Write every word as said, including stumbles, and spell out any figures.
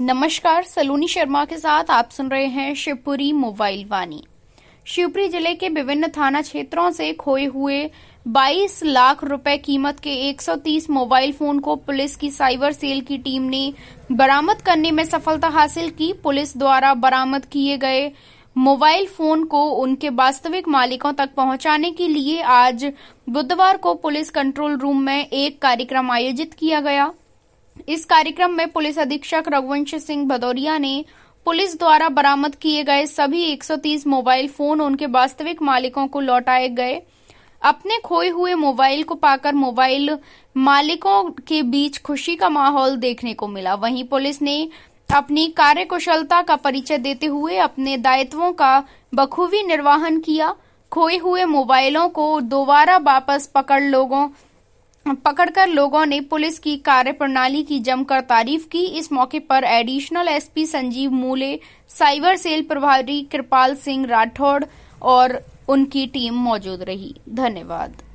नमस्कार, सलोनी शर्मा के साथ आप सुन रहे हैं शिवपुरी मोबाइल वाणी। शिवपुरी जिले के विभिन्न थाना क्षेत्रों से खोए हुए बाईस लाख रुपए कीमत के एक सौ तीस मोबाइल फोन को पुलिस की साइबर सेल की टीम ने बरामद करने में सफलता हासिल की। पुलिस द्वारा बरामद किए गए मोबाइल फोन को उनके वास्तविक मालिकों तक पहुंचाने के लिए आज बुधवार को पुलिस कंट्रोल रूम में एक कार्यक्रम आयोजित किया गया। इस कार्यक्रम में पुलिस अधीक्षक रघुवंश सिंह भदौरिया ने पुलिस द्वारा बरामद किए गए सभी एक सौ तीस मोबाइल फोन उनके वास्तविक मालिकों को लौटाए गए। अपने खोए हुए मोबाइल को पाकर मोबाइल मालिकों के बीच खुशी का माहौल देखने को मिला। वहीं पुलिस ने अपनी कार्यकुशलता का परिचय देते हुए अपने दायित्वों का बखूबी निर्वहन किया। खोए हुए मोबाइलों को दोबारा वापस पकड़ लोगों पकड़कर लोगों ने पुलिस की कार्यप्रणाली की जमकर तारीफ की। इस मौके पर एडिशनल एसपी संजीव मूले, साइबर सेल प्रभारी कृपाल सिंह राठौड़ और उनकी टीम मौजूद रही। धन्यवाद।